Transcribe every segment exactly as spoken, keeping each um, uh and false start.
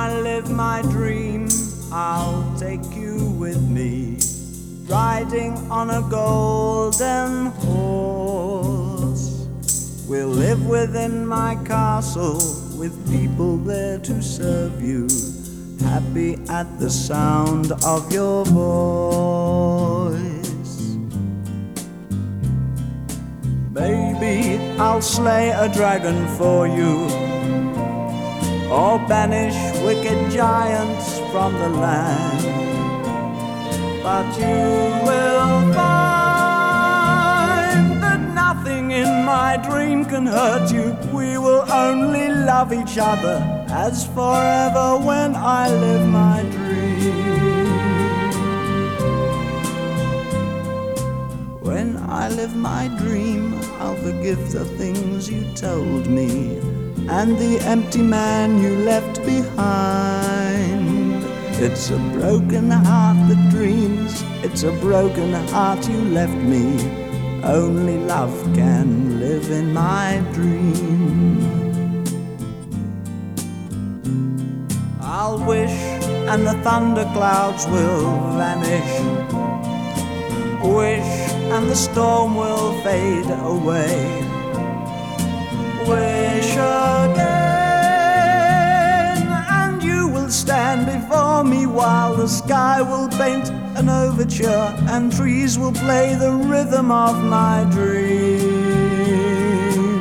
I live my dream, I'll take you with me, riding on a golden horse. We'll live within my castle, with people there to serve you, happy at the sound of your voice. Baby, I'll slay a dragon for you, or banish wicked giants from the land. But you will find that nothing in my dream can hurt you. We will only love each other as forever when I live my dream. When I live my dream, I'll forgive the things you told me and the empty man you left behind. It's a broken heart that dreams, it's a broken heart you left me. Only love can live in my dream. I'll wish and the thunderclouds will vanish, wish and the storm will fade away, wish again, and you will stand before me while the sky will paint an overture and trees will play the rhythm of my dream.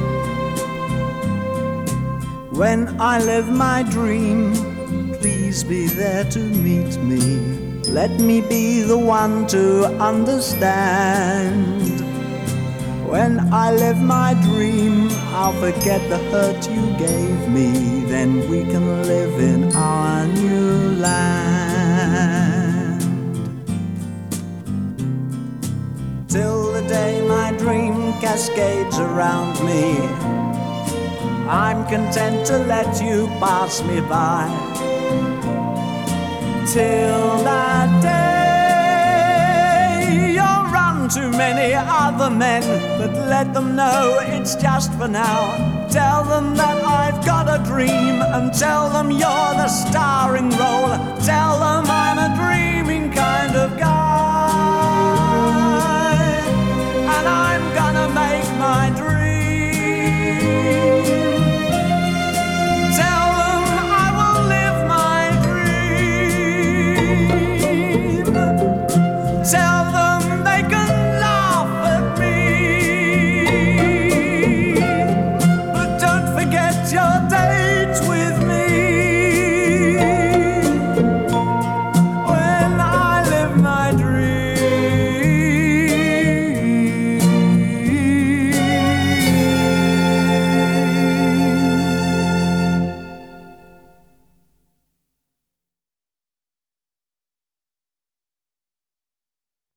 When I live my dream, please be there to meet me. Let me be the one to understand. When I live my dream, I'll forget the hurt you gave me. Then we can live in our new land. Till the day my dream cascades around me, I'm content to let you pass me by. Till that day, you'll run to many other men, but let them know it's just for now. Tell them that I've got a dream, and tell them you're the starring role. Tell them I'm a dreaming kind of guy.